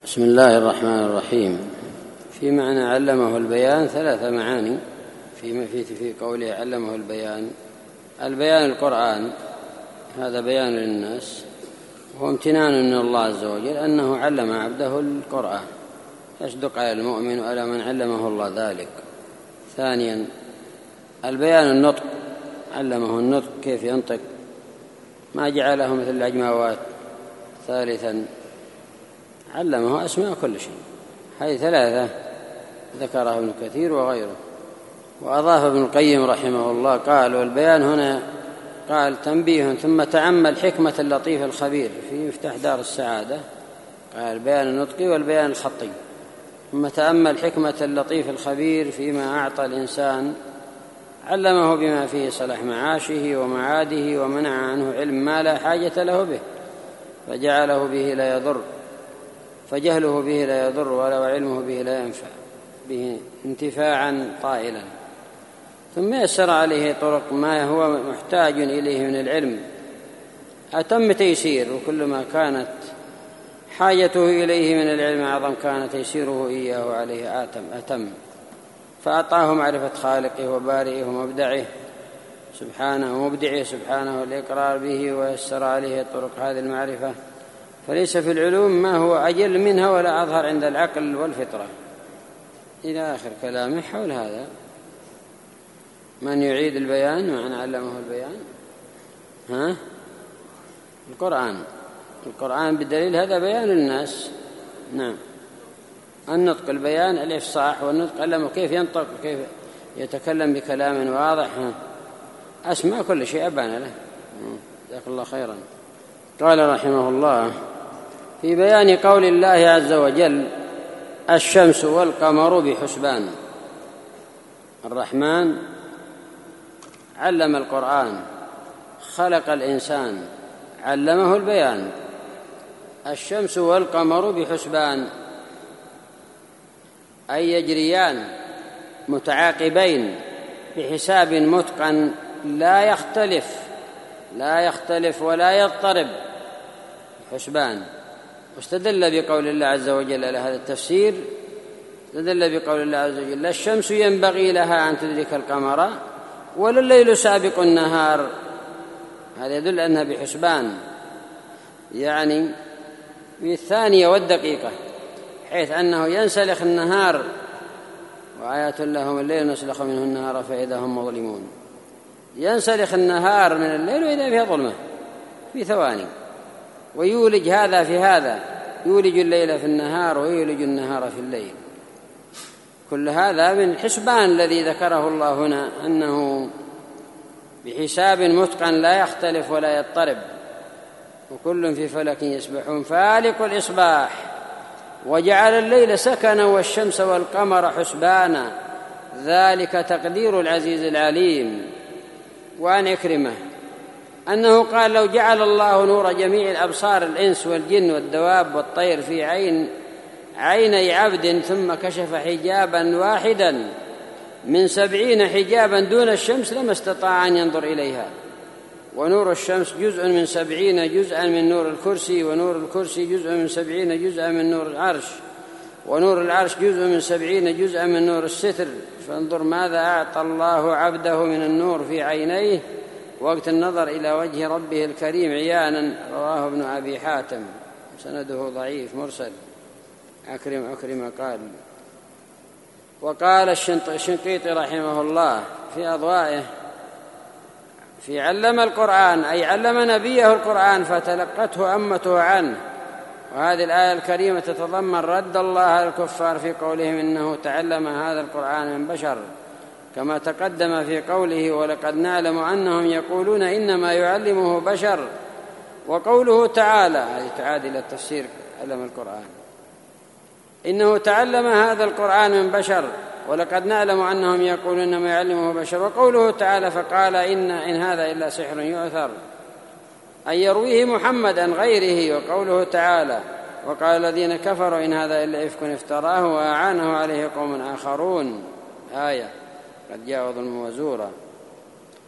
بسم الله الرحمن الرحيم. في معنى علمه البيان 3 معاني في قوله علمه البيان. البيان القرآن، هذا بيان للناس، وهو امتنان من الله عز وجل أنه علم عبده القرآن، يصدق على المؤمن وعلى من علمه الله ذلك. ثانيا البيان النطق، علمه النطق كيف ينطق، ما جعله مثل الأجماوات. ثالثا علمه أسماء كل شيء. هذه 3 ذكرها ابن كثير وغيره. وأضاف ابن القيم رحمه الله قال: والبيان هنا قال تنبيه، ثم تأمل حكمة اللطيف الخبير في مفتاح دار السعادة، قال بيان النطقي والبيان الخطي. ثم تأمل حكمة اللطيف الخبير فيما أعطى الإنسان، علمه بما فيه صلاح معاشه ومعاده، ومنع عنه علم ما لا حاجة له به، فجعله به لا يضر، فجهله به لا يضر ولا علمه به لا ينفع به انتفاعا طائلا. ثم يسر عليه طرق ما هو محتاج إليه من العلم أتم تيسير، وكل ما كانت حاجته إليه من العلم أعظم كان تيسيره إياه عليه أتم. فأعطاه معرفة خالقه وبارئه ومبدعه سبحانه الإقرار به، ويسر عليه طرق هذه المعرفة، فليس في العلوم ما هو أجل منها ولا أظهر عند العقل والفطرة. إلى آخر كلامه حول هذا. من يعيد البيان معنى علمه البيان؟ القرآن بالدليل هذا بيان للناس. نعم. النطق البيان الإفصاح، والنطق علمه كيف ينطق وكيف يتكلم بكلام واضح. أسمع كل شيء أبان له. جزاك الله خيرا. قال رحمه الله: في بيان قول الله عز وجل: الشمس والقمر بحسبان. الرحمن علم القرآن، خلق الإنسان، علمه البيان. الشمس والقمر بحسبان أي يجريان متعاقبين بحساب متقن لا يختلف ولا يضطرب. حسبان. واستدل بقول الله عز وجل على هذا التفسير، استدل بقول الله عز وجل: لا الشمس ينبغي لها أن تدرك القمر ولا الليل سابق النهار. هذا يدل أنها بحسبان، يعني بالثانية والدقيقة، حيث أنه ينسلخ النهار، وآيات لهم الليل نسلخ منه النهار فإذا هم مظلمون. ينسلخ النهار من الليل وإذا فيها ظلمة في ثواني، ويولج هذا في هذا، يولج الليل في النهار ويولج النهار في الليل. كل هذا من الحسبان الذي ذكره الله هنا، أنه بحساب متقن لا يختلف ولا يضطرب، وكل في فلك يسبحون. فالق الإصباح وجعل الليل سكنا والشمس والقمر حسبانا، ذلك تقدير العزيز العليم. وعن عكرمة أنه قال: لو جعل الله نور جميع الأبصار الإنس والجن والدواب والطير في عيني عبد، ثم كشف حجابا واحدا من 70 حجابا دون الشمس، لما استطاع أن ينظر إليها. ونور الشمس جزء من 70 جزءا من نور الكرسي، ونور الكرسي جزء من 70 جزءا من نور العرش، ونور العرش جزء من 70 جزءا من نور الستر. فانظر ماذا أعطى الله عبده من النور في عينيه وقت النظر إلى وجه ربه الكريم عيانا. رواه ابن أبي حاتم، سنده ضعيف مرسل. أكرم قال. وقال الشنقيطي رحمه الله في أضوائه: في علم القرآن أي علم نبيه القرآن فتلقته أمته عنه. وهذه الآية الكريمة تتضمن رد الله على الكفار في قولهم إنه تعلم هذا القرآن من بشر، كما تقدم في قوله: ولقد نعلم أنهم يقولون إنما يعلمه بشر. وقوله تعالى، هذه تعاد إلى التفسير علم القرآن، إنه تعلم هذا القرآن من بشر، ولقد نعلم أنهم يقولون إنما يعلمه بشر. وقوله تعالى: فقال إن هذا إلا سحر يؤثر، أن يرويه محمد عن غيره. وقوله تعالى: وقال الذين كفروا إن هذا إلا إفك افتراه وأعانه عليه قوم آخرون. آية قد جاء ظلم وزورا.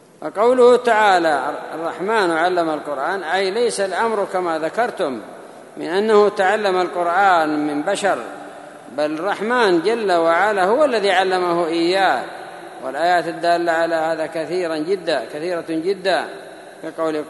وقوله تعالى: الرحمن علم القرآن، أي ليس الأمر كما ذكرتم، من أنه تعلم القرآن من بشر، بل الرحمن جل وعلا هو الذي علمه إياه، والآيات الدالة على هذا كثيرة جدا كقوله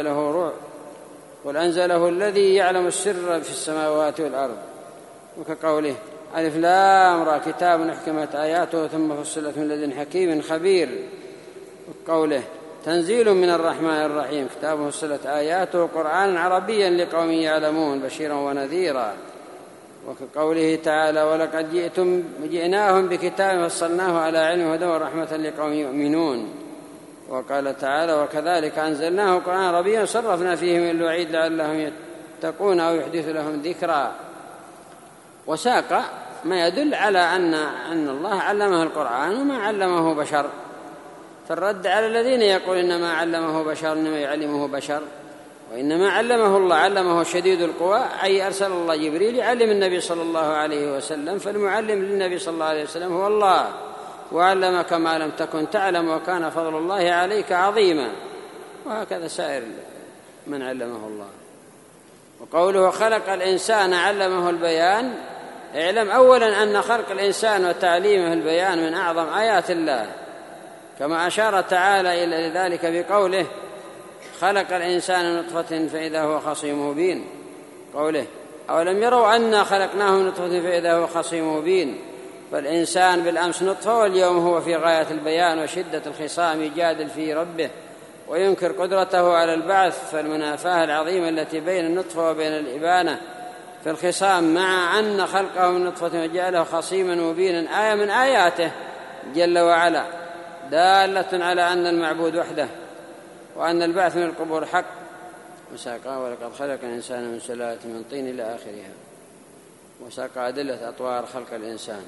قل أنزله الذي يعلم السر في السماوات والأرض، وكقوله ألف لام را كتاب أحكمت آياته ثم فصلت من لدن حكيم خبير، وقوله تنزيل من الرحمن الرحيم كتاب فصلت آياته قرآنا عربيا لقوم يعلمون بشيرا ونذيرا، وكقوله تعالى ولقد جئناهم بكتاب فصلناه على علم هدى ورحمة لقوم يؤمنون، وقال تعالى وكذلك أنزلناه قرآنا عربيا صرفنا فيه من الوعيد لعلهم يتقون أو يحدث لهم ذكرا، وساق ما يدل على أن الله علمه القرآن وما علمه بشر، فالرد على الذين يقول إنما علمه بشر إنما يعلمه بشر، وإنما علمه الله، علمه شديد القوى، أي أرسل الله جبريل يعلم النبي صلى الله عليه وسلم، فالمعلم للنبي صلى الله عليه وسلم هو الله، وعلمك ما لم تكن تعلم وكان فضل الله عليك عظيما، وهكذا سائر من علمه الله. وقوله خلق الإنسان علمه البيان، اعلم أولا أن خلق الإنسان وتعليمه البيان من أعظم آيات الله، كما أشار تعالى إلى ذلك بقوله خلق الإنسان نطفة فإذا هو خصيم مبين، قوله أولم يروا أنا خلقناه من نطفة فإذا هو خصيم مبين، فالإنسان بالأمس نطفة واليوم هو في غاية البيان وشدة الخصام يجادل في ربه وينكر قدرته على البعث، فالمنافاة العظيمة التي بين النطفة وبين الإبانة في الخصام مع أن خلقه من نطفة وجعله خصيما مبينا آية من آياته جل وعلا دالة على أن المعبود وحده وأن البعث من القبور حق. وساق ولقد خلق الإنسان من سلالة من طين إلى آخرها، وساق أدلة أطوار خلق الإنسان.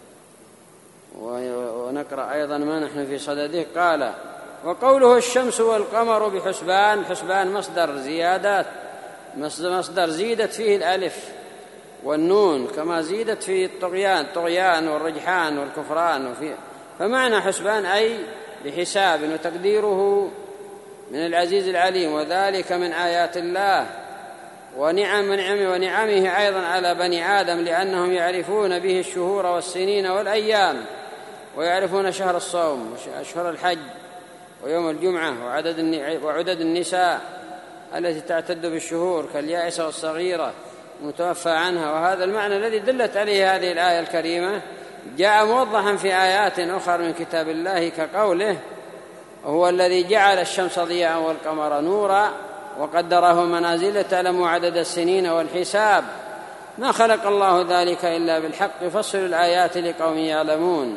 ونقرأ أيضا ما نحن في صدده، قال وقوله الشمس والقمر بحسبان، حسبان مصدر زيدت فيه الألف والنون كما زيدت فيه الطغيان والرجحان والكفران، فمعنى حسبان أي بحساب، وتقديره من العزيز العليم، وذلك من آيات الله ونعمه أيضا على بني آدم، لأنهم يعرفون به الشهور والسنين والأيام، ويعرفون شهر الصوم وأشهر الحج ويوم الجمعة وعدد النساء التي تعتد بالشهور كاليائسة والصغيرة متوفى عنها. وهذا المعنى الذي دلت عليه هذه الآية الكريمة جاء موضحا في آيات أخرى من كتاب الله، كقوله هو الذي جعل الشمس ضياء والقمر نورا وقدره منازل تعلموا عدد السنين والحساب، ما خلق الله ذلك إلا بالحق يفصل الآيات لقوم يعلمون.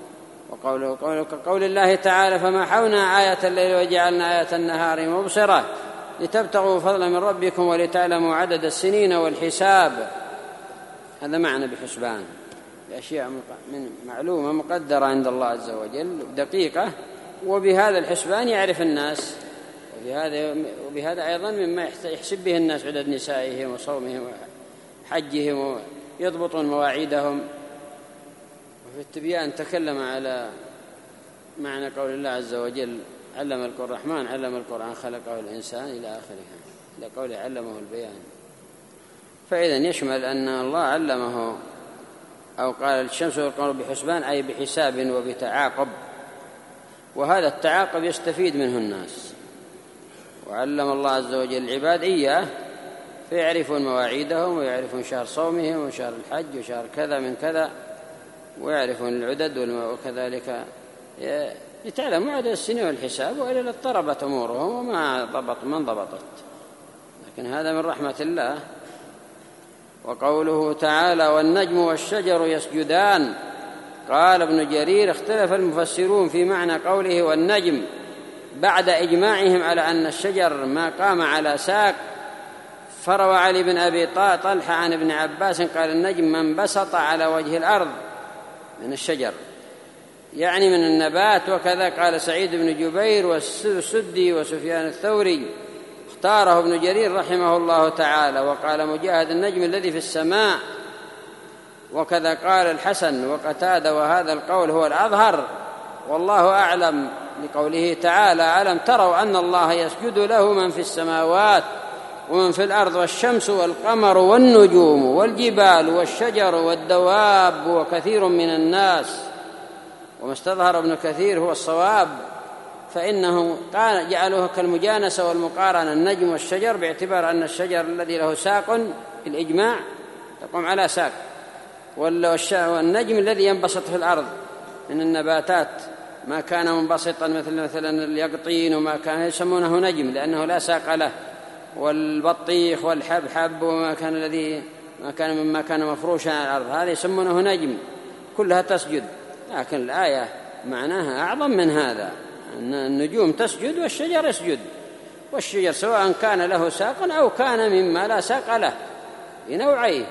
وقول الله تعالى فمحونا آية الليل وجعلنا آية النهار مبصرة لتبتغوا فضلا من ربكم ولتعلموا عدد السنين والحساب. هذا معنى بحسبان، بأشياء من معلومة مقدرة عند الله عز وجل دقيقة، وبهذا الحسبان يعرف الناس، وبهذا أيضا مما يحسب به الناس عدد نسائهم وصومهم وحجهم ويضبطون مواعيدهم. وفي التبيان تكلم على معنى قول الله عز وجل علم الرحمن علم القرآن خلقه الإنسان إلى آخرها، إلى قوله علمه البيان. فإذا يشمل أن الله علمه، أو قال الشمس والقمر بحسبان أي بحساب وبتعاقب، وهذا التعاقب يستفيد منه الناس، وعلم الله عز وجل العباد إياه فيعرفون مواعيدهم ويعرفون شهر صومهم وشهر الحج وشهر كذا من كذا، ويعرفون العدد وكذلك يتعلموا عدد السنين والحساب، وإلا اضطربت أمورهم وما من ضبطت، لكن هذا من رحمة الله. وقوله تعالى والنجم والشجر يسجدان، قال ابن جرير اختلف المفسرون في معنى قوله والنجم بعد إجماعهم على أن الشجر ما قام على ساق، فروى علي بن أبي طلحة عن ابن عباس قال النجم من بسط على وجه الأرض من الشجر، يعني من النبات. وكذا قال سعيد بن جبير والسدي وسفيان الثوري، اختاره ابن جرير رحمه الله تعالى. وقال مجاهد النجم الذي في السماء، وكذا قال الحسن وقتادة، وهذا القول هو الأظهر والله أعلم، لقوله تعالى ألم تروا أن الله يسجد له من في السماوات ومن في الأرض والشمس والقمر والنجوم والجبال والشجر والدواب وكثير من الناس. وما استظهر ابن كثير هو الصواب، فإنه جعلوه كالمجانسة والمقارنة النجم والشجر، باعتبار أن الشجر الذي له ساق بالإجماع تقوم على ساق، والنجم الذي ينبسط في الأرض من النباتات ما كان منبسطا مثلا اليقطين وما كان يسمونه نجم لأنه لا ساق له، والبطيخ والحبحب وما كان مما كان مفروشا على الأرض هذا يسمونه نجم، كلها تسجد. لكن الآية معناها أعظم من هذا، أن النجوم تسجد والشجر يسجد، والشجر سواء كان له ساق أو كان مما لا ساق له بنوعيه،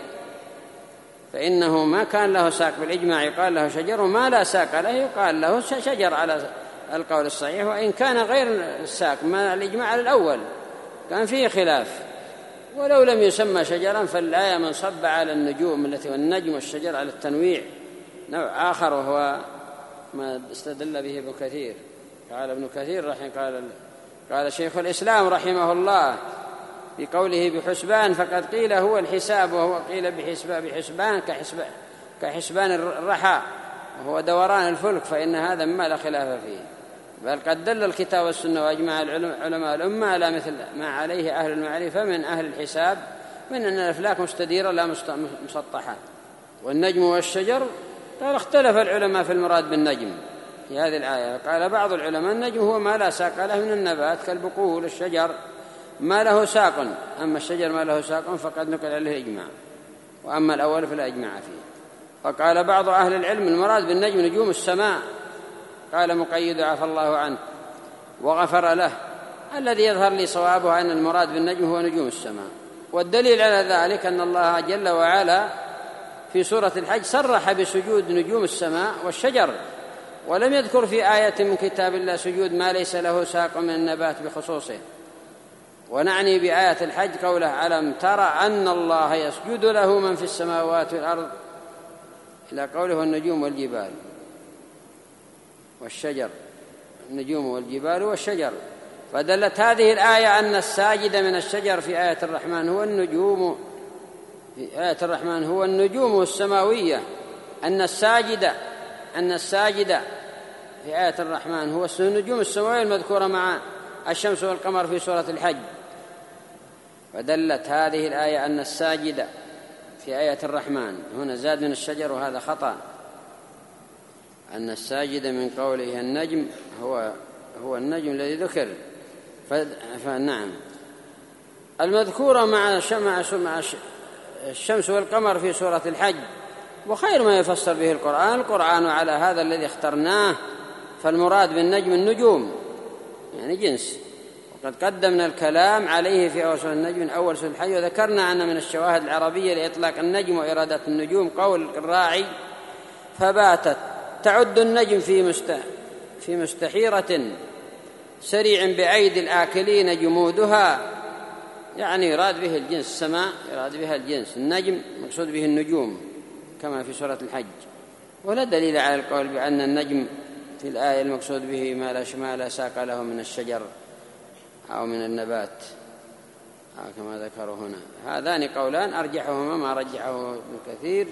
فإنه ما كان له ساق بالإجماع يقال له شجر، وما لا ساق له يقال له شجر على القول الصحيح، وإن كان غير الساق ما الإجماع على الأول كان فيه خلاف. ولو لم يسمى شجرا فالآية منصب على النجوم التي والنجم والشجر على التنويع نوع آخر، وهو ما استدل به ابن كثير. قال ابن كثير قال شيخ الإسلام رحمه الله بقوله بحسبان فقد قيل هو الحساب، وهو قيل بحسبان كحسبان الرحى وهو دوران الفلك، فإن هذا ما لا خلاف فيه، بل قد دل الكتاب والسنة وأجمع علماء الأمة على مثل ما عليه أهل المعرفة من أهل الحساب من أن الأفلاك مستديرة لا مسطحة. والنجم والشجر قال اختلف العلماء في المراد بالنجم في هذه الآية. قال بعض العلماء النجم هو ما لا ساق له من النبات كالبقول، الشجر ما له ساق، أما الشجر ما له ساق فقد نقل عليه الإجماع، وأما الأول فلا إجماع فيه. وقال بعض أهل العلم المراد بالنجم نجوم السماء. قال مقيد عفى الله عنه وغفر له الذي يظهر لي صوابه أن المراد بالنجم هو نجوم السماء، والدليل على ذلك أن الله جل وعلا في سورة الحج صرح بسجود نجوم السماء والشجر، ولم يذكر في آية من كتاب الله سجود ما ليس له ساق من النبات بخصوصه. ونعني بآية الحج قوله ألم ترى أن الله يسجد له من في السماوات والأرض إلى قوله النجوم والجبال والشجر، النجوم والجبال والشجر، فدلت هذه الآية أن الساجد من الشجر في آية الرحمن هو النجوم، في آية الرحمن هو النجوم السماوية، أن الساجد في آية الرحمن هو النجوم السماوية المذكورة مع الشمس والقمر في سورة الحج. فدلت هذه الآية أن الساجد في آية الرحمن هنا زاد من الشجر، وهذا خطأ، أن الساجد من قوله النجم هو النجم الذي ذكر. فنعم المذكورة مع الشمس والقمر في سورة الحج، وخير ما يفسر به القرآن على هذا الذي اخترناه، فالمراد بالنجم النجوم يعني جنس، وقد قدمنا الكلام عليه في أول سورة النجم من أول سورة الحج، وذكرنا أن من الشواهد العربية لإطلاق النجم وإرادة النجوم قول الراعي فباتت تعد النجم في مستحيرة سريع بأيدي الآكلين جمودها، يعني يراد به الجنس، السماء يراد بها الجنس، النجم مقصود به النجوم كما في سورة الحج. ولا دليل على القول بأن النجم في الآية المقصود به ما لا ساق له من الشجر أو من النبات كما ذكروا هنا. هذان قولان أرجحهما ما رجحه ابن كثير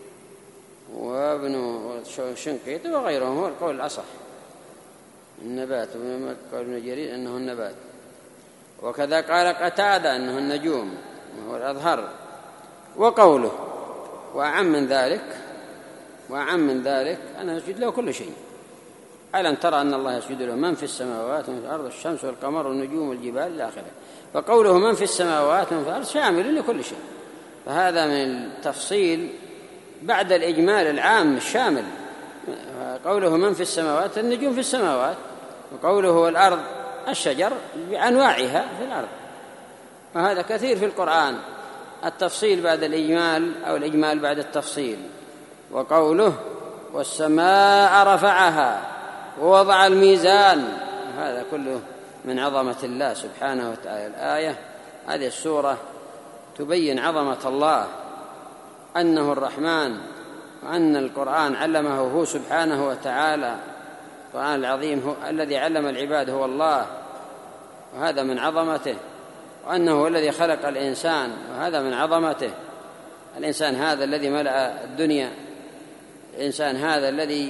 وابن شنقيط وغيرهم هو القول الأصح، النبات، وقول ابن جرير أنه النبات، وكذا قال قتادة أنه النجوم وهو الأظهر. وقوله وأعم من ذلك أنه يسجد له كل شيء. ألم ترى أن الله يسجد له من في السماوات ومن في الأرض الشمس والقمر والنجوم والجبال إلى آخره. فقوله من في السماوات ومن في الأرض شامل لكل شيء، فهذا من التفصيل بعد الإجمال العام الشامل. قوله من في السماوات النجوم في السماوات، وقوله الأرض الشجر بأنواعها في الأرض، وهذا كثير في القرآن التفصيل بعد الإجمال أو الإجمال بعد التفصيل. وقوله والسماء رفعها ووضع الميزان، هذا كله من عظمة الله سبحانه وتعالى. الآية هذه السورة تبين عظمة الله، أنه الرحمن، وأن القرآن علمه هو سبحانه وتعالى، القرآن العظيم هو الذي علم العباد هو الله، وهذا من عظمته. وأنه هو الذي خلق الإنسان، وهذا من عظمته. الإنسان هذا الذي ملأ الدنيا، الإنسان هذا الذي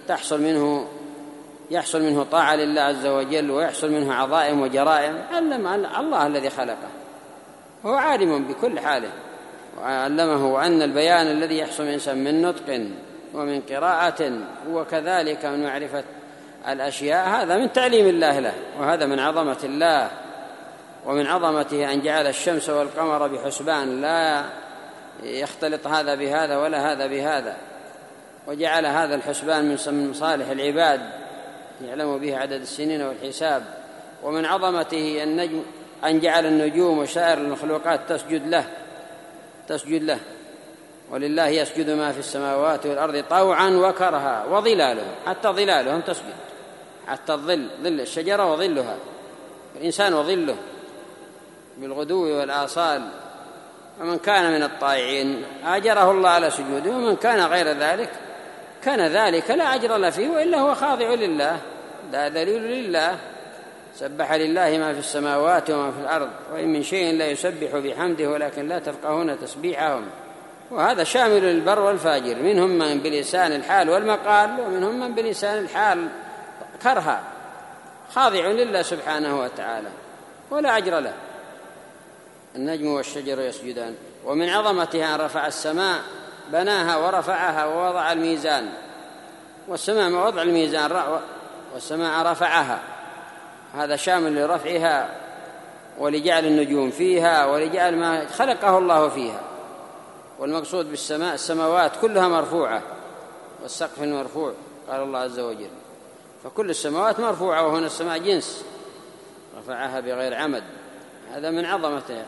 يحصل منه طاعة لله عز وجل ويحصل منه عظائم وجرائم، علم الله الذي خلقه، هو عالم بكل حاله، وعلمه أن البيان الذي يحصل من الإنسان من نطق ومن قراءة وكذلك من معرفة الأشياء، هذا من تعليم الله له، وهذا من عظمة الله. ومن عظمته أن جعل الشمس والقمر بحسبان، لا يختلط هذا بهذا ولا هذا بهذا، وجعل هذا الحسبان من مصالح العباد يعلم به عدد السنين والحساب. ومن عظمته أن جعل النجوم وسائر المخلوقات تسجد له، ولله يسجد ما في السماوات والأرض طوعا وكرها وظلالهم، حتى ظلالهم تسجد، حتى ظل الشجرة وظلها، الإنسان وظله بالغدو والآصال. ومن كان من الطائعين أجره الله على سجوده، ومن كان غير ذلك كان ذلك لا أجر له فيه، وإلا هو خاضع لله، لا دليل لله. سبح لله ما في السماوات وما في الأرض، وإن من شيء لا يسبح بحمده ولكن لا تفقهون تسبيحهم. وهذا شامل للبر والفاجر، منهم من بلسان الحال والمقال، ومنهم من بلسان الحال كرها، خاضع لله سبحانه وتعالى ولا أجر له. النجم والشجر يسجدان. ومن عظمتها أن رفع السماء، بناها ورفعها ووضع الميزان، والسماء ما وضع الميزان، والسماء رفعها، هذا شامل لرفعها ولجعل النجوم فيها ولجعل ما خلقه الله فيها. والمقصود بالسماء السماوات كلها مرفوعة، والسقف المرفوع قال الله عز وجل، فكل السماوات مرفوعة، وهنا السماء جنس رفعها بغير عمد، هذا من عظمتها.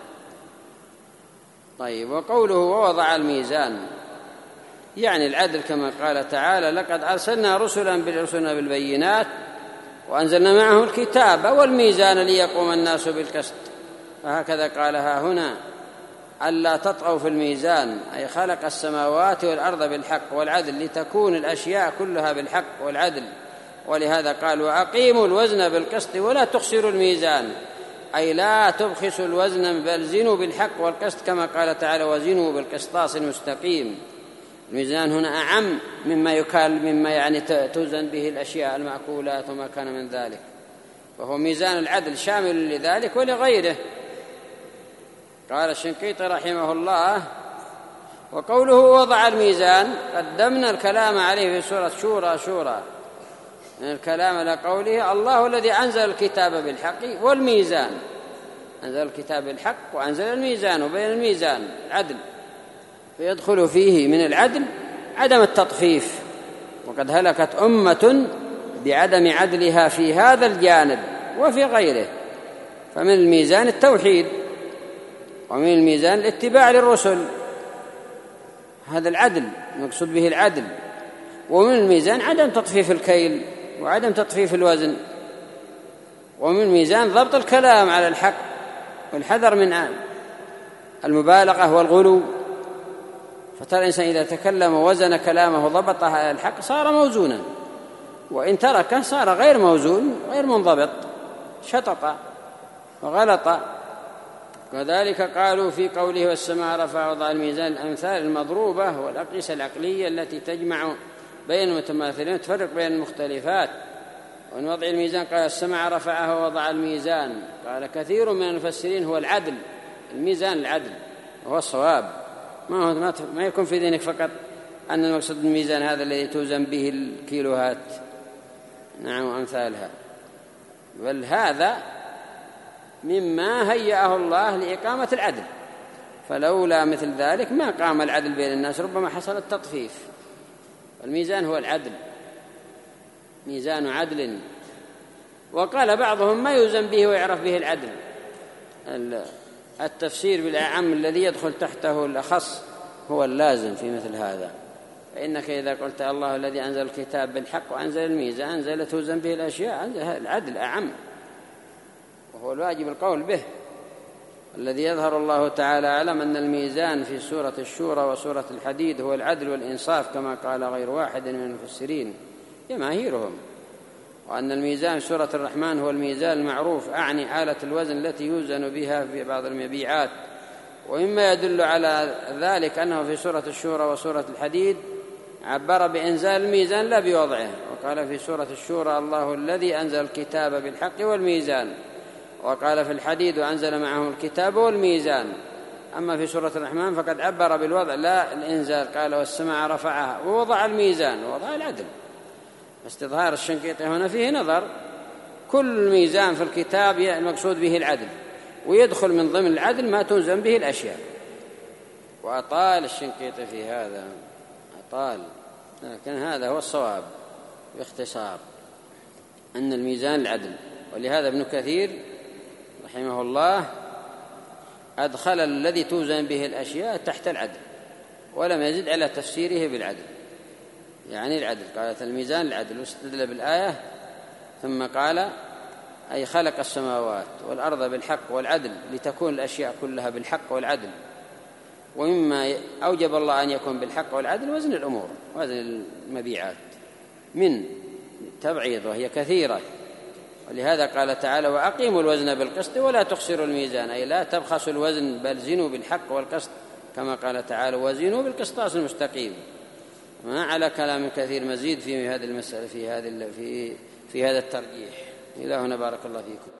طيب، وقوله ووضع الميزان يعني العدل، كما قال تعالى لقد أرسلنا رسلا بالبينات وأنزلنا معه الكتاب والميزان ليقوم الناس بالقسط، فهكذا قالها هنا ألا تطغوا في الميزان، أي خلق السماوات والأرض بالحق والعدل لتكون الأشياء كلها بالحق والعدل. ولهذا قال وأقيموا الوزن بالقسط ولا تخسروا الميزان، أي لا تبخسوا الوزن بل زنوا بالحق والقسط، كما قال تعالى وزنوا بالقسطاس المستقيم. الميزان هنا أعم مما يعني توزن به الأشياء المأكولات وما كان من ذلك، وهو ميزان العدل شامل لذلك ولغيره. قال الشنقيطي رحمه الله وقوله وضع الميزان قدمنا الكلام عليه في سورة شورى من الكلام على قوله الله الذي أنزل الكتاب بالحق والميزان، أنزل الكتاب بالحق وأنزل الميزان، وبين الميزان العدل، فيدخل فيه من العدل عدم التطفيف، وقد هلكت أمة بعدم عدلها في هذا الجانب وفي غيره. فمن الميزان التوحيد، ومن الميزان الاتباع للرسل، هذا العدل مقصود به العدل. ومن الميزان عدم تطفيف الكيل وعدم تطفيف الوزن. ومن الميزان ضبط الكلام على الحق والحذر من المبالغة والغلو، فترى الإنسان إذا تكلم ووزن كلامه ضبطه على الحق صار موزونا، وإن تركه صار غير موزون غير منضبط، شطط وغلط. وذلك قالوا في قوله والسماء رفع وضع الميزان الأمثال المضروبة والأقيسة العقلية التي تجمع بين المتماثلين وتفرق بين المختلفات. وأن وضع الميزان قال السماء رفعها ووضع الميزان، قال كثير من المفسرين هو العدل، الميزان العدل وهو الصواب، ما يكون في ذهنك فقط أن المقصود الميزان هذا الذي توزن به الكيلوهات نعم وأمثالها، بل هذا مما هيأه الله لإقامة العدل، فلولا مثل ذلك ما قام العدل بين الناس، ربما حصل التطفيف. الميزان هو العدل، ميزان عدل. وقال بعضهم ما يوزن به ويعرف به العدل، التفسير بالأعم الذي يدخل تحته الأخص هو اللازم في مثل هذا. فإنك إذا قلت الله الذي أنزل الكتاب بالحق وأنزل الميزان، أنزل توزن به الأشياء، العدل أعم، وهو الواجب القول به. الذي يظهر الله تعالى أعلم أن الميزان في سورة الشورى وسورة الحديد هو العدل والإنصاف، كما قال غير واحد من المفسرين جماهيرهم. وأن الميزان في سورة الرحمن هو الميزان المعروف، أعني آلة الوزن التي يوزن بها في بعض المبيعات. ومما يدل على ذلك أنه في سورة الشورى وسورة الحديد عبر بإنزال الميزان لا بوضعه، وقال في سورة الشورى الله الذي أنزل الكتاب بالحق والميزان، وقال في الحديد وأنزل معهم الكتاب والميزان. أما في سورة الرحمن فقد عبر بالوضع لا الإنزال، قال والسماء رفعها ووضع الميزان ووضع العدل. استظهار الشنقيطي هنا فيه نظر، كل ميزان في الكتاب المقصود به العدل، ويدخل من ضمن العدل ما توزن به الأشياء. وأطال الشنقيطي في هذا، أطال، لكن هذا هو الصواب باختصار، أن الميزان العدل. ولهذا ابن كثير رحمه الله أدخل الذي توزن به الأشياء تحت العدل، ولم يزد على تفسيره بالعدل، يعني العدل، قالت الميزان العدل، واستدل بالآية ثم قال أي خلق السماوات والأرض بالحق والعدل لتكون الأشياء كلها بالحق والعدل. ومما أوجب الله أن يكون بالحق والعدل وزن الأمور، وزن المبيعات من تبعيض وهي كثيرة. ولهذا قال تعالى وأقيموا الوزن بالقسط ولا تخسروا الميزان، أي لا تبخسوا الوزن بل زنوا بالحق والقسط، كما قال تعالى وزنوا بالقسطاس المستقيم. ما على كلام كثير مزيد في هذه المسألة، في هذا الترجيح. إلى هنا بارك الله فيكم.